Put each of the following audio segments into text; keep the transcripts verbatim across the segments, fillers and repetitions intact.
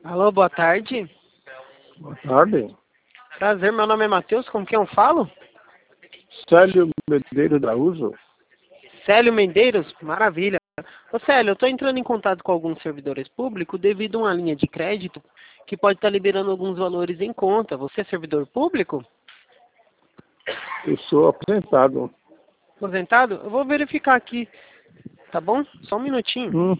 Alô, boa tarde. Boa tarde. Prazer, meu nome é Matheus, com quem eu falo? Célio Medeiros da Uso. Célio Medeiros? Maravilha. Ô Célio, eu estou entrando em contato com alguns servidores públicos devido a uma linha de crédito que pode estar liberando alguns valores em conta. Você é servidor público? Eu sou aposentado. Aposentado? Eu vou verificar aqui, tá bom? Só um minutinho. Hum.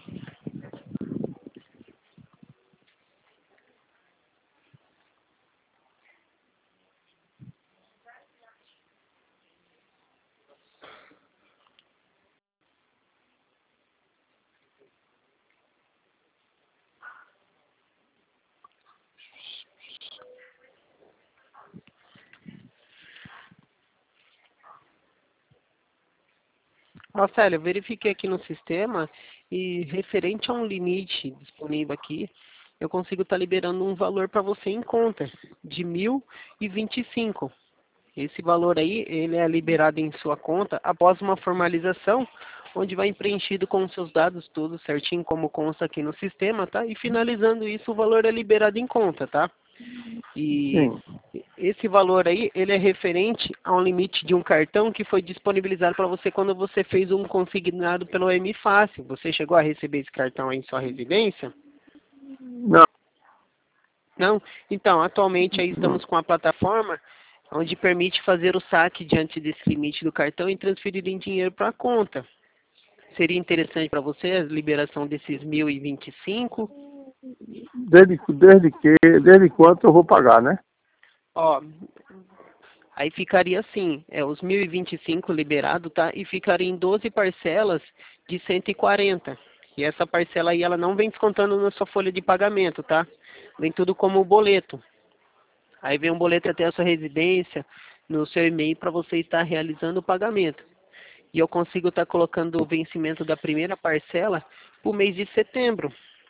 Ó, Célio, eu verifiquei aqui no sistema e referente a um limite disponível aqui, eu consigo estar liberando um valor para você em conta de mil e vinte e cinco. Esse valor aí, ele é liberado em sua conta após uma formalização, onde vai preenchido com os seus dados todos certinho, como consta aqui no sistema, tá? E finalizando isso, o valor é liberado em conta, tá? E Sim. esse valor aí, ele é referente a um limite de um cartão que foi disponibilizado para você quando você fez um consignado pelo M Fácil. Você chegou a receber esse cartão aí em sua residência? Não. Não? Então, atualmente aí estamos com a plataforma onde permite fazer o saque diante desse limite do cartão e transferir em dinheiro para a conta. Seria interessante para você a liberação desses mil e vinte e cinco? Desde, desde que, desde quanto eu vou pagar, né? Ó, aí ficaria assim, é, os mil e vinte e cinco liberado, tá? E ficaria em doze parcelas de cento e quarenta. E essa parcela aí, ela não vem descontando na sua folha de pagamento, tá? Vem tudo como boleto. Aí vem um boleto até a sua residência, no seu e-mail, para você estar realizando o pagamento. E eu consigo estar colocando o vencimento da primeira parcela para o mês de setembro.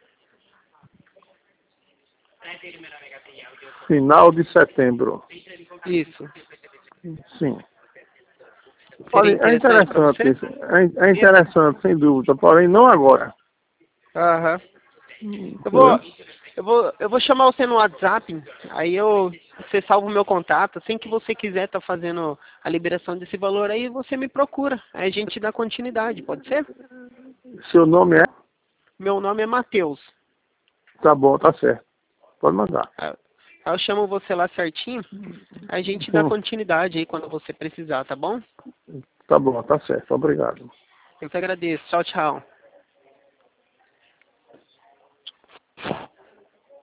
Final de setembro. Isso. Sim. Seria Olha, é interessante para interessante você? isso. É, é interessante, sem dúvida, porém não agora. Aham. Eu vou, Entendeu? eu vou, eu vou chamar você no WhatsApp, aí eu, você salva o meu contato, assim que você quiser estar fazendo a liberação desse valor aí, você me procura, aí a gente dá continuidade, pode ser? Seu nome é? Meu nome é Matheus. Tá bom, tá certo. Pode mandar. Aí eu chamo você lá certinho, aí a gente dá Hum. continuidade aí quando você precisar, tá bom? Tá bom, tá certo. Obrigado. Eu que agradeço. Tchau, tchau.